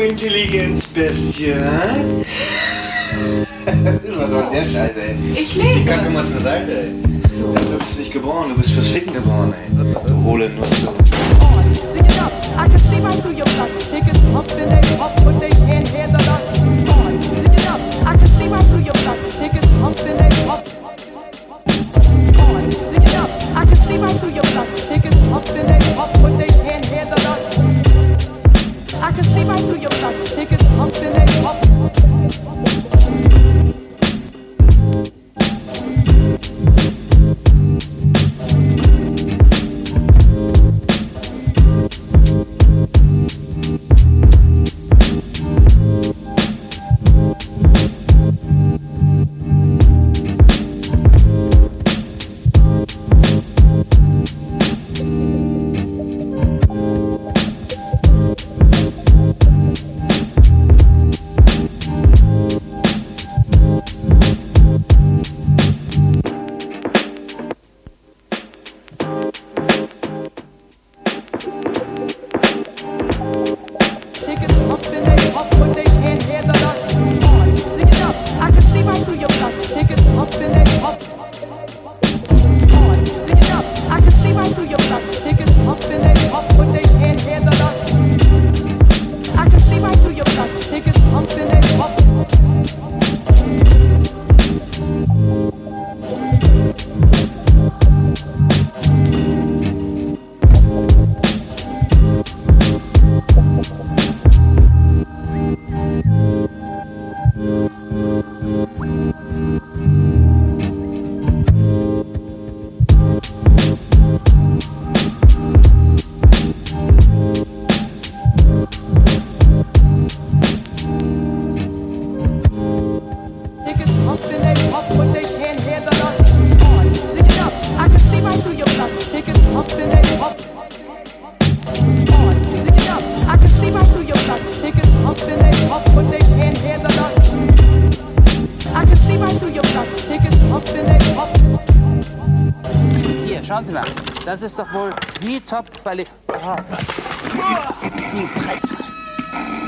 Intelligenzbestie. Was soll der Scheiße, ey? Ich lese. Die Kacke mal zur Seite, ey. So. Du bist nicht geboren, du bist fürs Ficken geboren, ey. Du hohle Nutze. I can see right through your bluff. Niggas pumping they puff, but they can't handle us. Stick it up. I can see right through your bluff. Niggas pumping they puff. Stick it up. I can see right through your bluff. Niggas pumping they puff, but they can't handle us. I can see right through your bluff. Niggas pumping they puff. Schauen Sie mal, das ist doch wohl wie Top-Qualität.